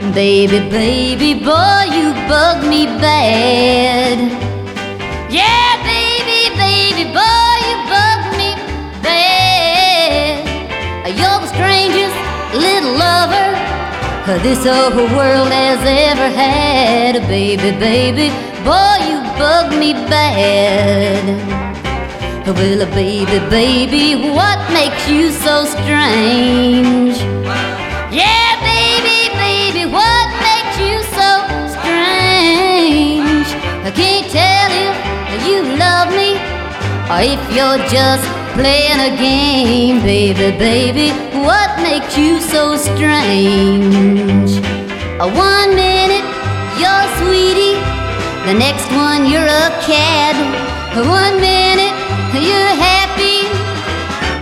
Baby, baby, boy, you bug me bad. Yeah, baby, baby, boy, you bug me bad. You're the strangest little lover this whole world has ever had. Baby, baby, boy, you bug me bad. Well, baby, baby, what makes you so strange? Yeah, baby, baby, what makes you so strange? I can't tell if you love me or if you're just playing a game. Baby, baby, what makes you so strange? 1 minute you're a sweetie, the next one you're a cad. 1 minute you're happy,